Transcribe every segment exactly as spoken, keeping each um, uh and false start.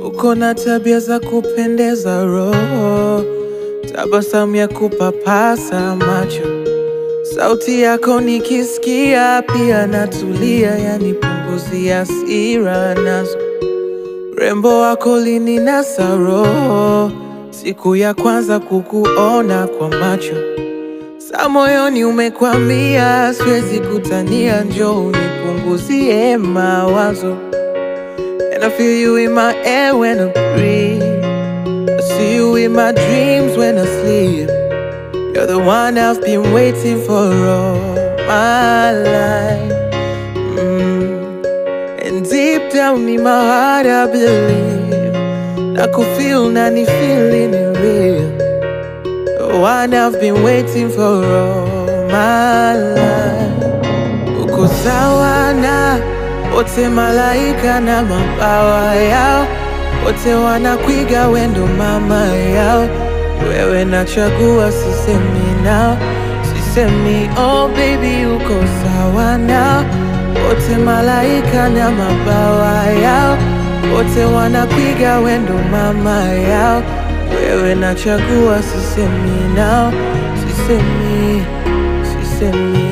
Uko na tabia za kupendeza roho, tabasamu ya kupapasa macho, sauti yako nikisikia pia natulia, yanipunguzia hasira nazo. Urembo wako lininasa roho, siku ya kwanza kukuona kwa macho, sa moyoni umekwambia siwezi kutania, njoo unipunguzie mawazo. And I feel you in my air when I breathe, I see you in my dreams when I sleep. You're the one I've been waiting for all my life. mm. And deep down in my heart I believe, I could feel nani feeling it real. The one I've been waiting for all my life. Uko sawa na wote malaika na mabawa yao, wote wanakuiga wendo mama yao. Wewe nachagua sisemi nao, sisemi oh baby uko sawa nao. Wote malaika na mabawa yao, wote wanakuiga wendo mama yao. Wewe nachagua sisemi nao, sisemi, sisemi.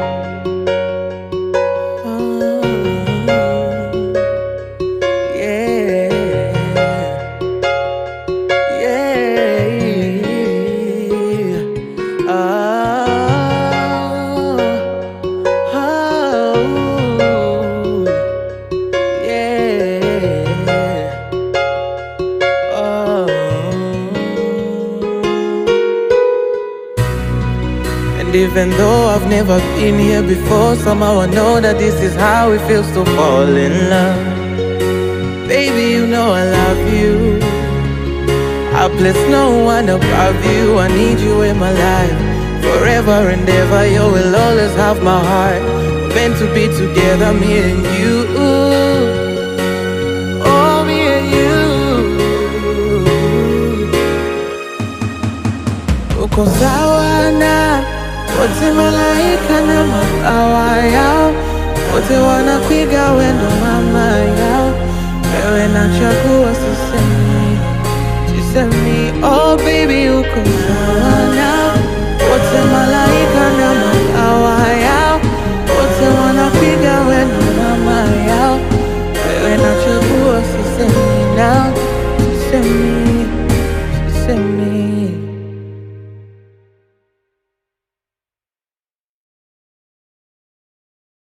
And even though I've never been here before, somehow I know that this is how it feels to fall in love. Baby, you know I love you, I place no one above you. I need you in my life, forever and ever. You will always have my heart, meant to be together, me and you. Oh, me and you. Uko sawa na wote malaika na mabawa yao, wote wanakuiga wendo mama yao. Wewe nachagua sisemi, sisemi oh baby uko sawa nao. Wote malaika na mabawa yao, wote wanakuiga wendo mama yao. Wewe nachagua sisemi nao, sisemi, sisemi.